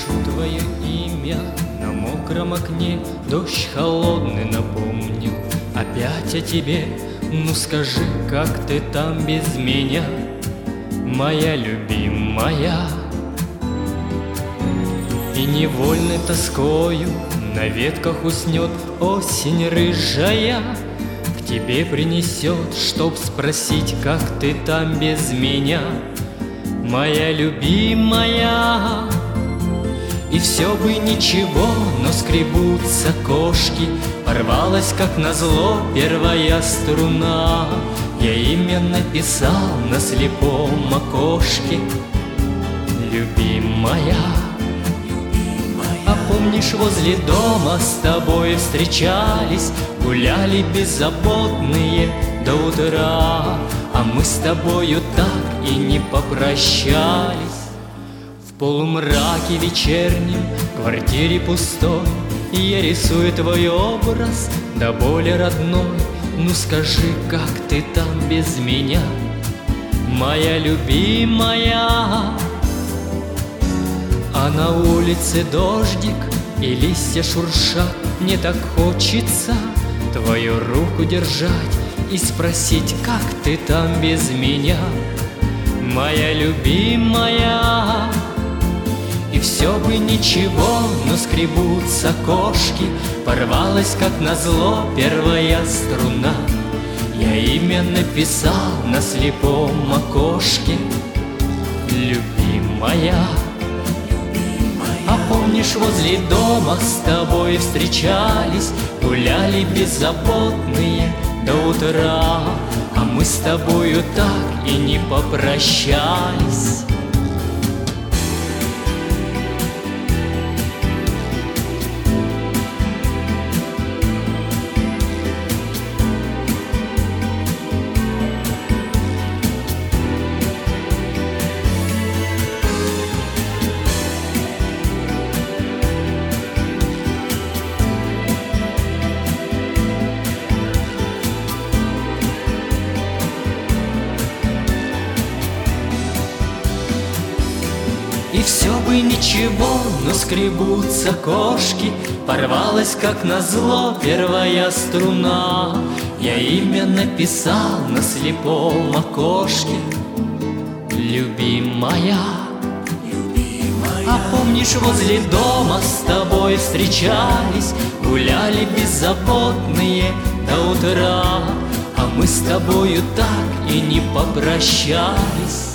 Пишу твое имя на мокром окне, дождь холодный напомнил опять о тебе. Ну скажи, как ты там без меня, моя любимая? И невольной тоскою на ветках уснет осень рыжая, к тебе принесет, чтоб спросить, как ты там без меня, моя любимая. И все бы ничего, но скребутся кошки, порвалась, как назло, первая струна. Я имя написал на слепом окошке, любимая. А помнишь, возле дома с тобой встречались, гуляли беззаботные до утра, а мы с тобою так и не попрощались. В полумраке вечернем, в квартире пустой, я рисую твой образ до боли родной. Ну скажи, как ты там без меня, моя любимая? А на улице дождик и листья шуршат, мне так хочется твою руку держать и спросить, как ты там без меня, моя любимая. И все бы ничего, но скребутся кошки, порвалась, как назло, первая струна. Я имя написал на слепом окошке, любимая. А помнишь, возле дома с тобой встречались, гуляли беззаботные до утра, а мы с тобою так и не попрощались. И все бы ничего, но скребутся кошки, порвалась, как назло, первая струна. Я имя написал на слепом окошке, любимая. А помнишь, возле дома с тобой встречались, гуляли беззаботные до утра, а мы с тобою так и не попрощались.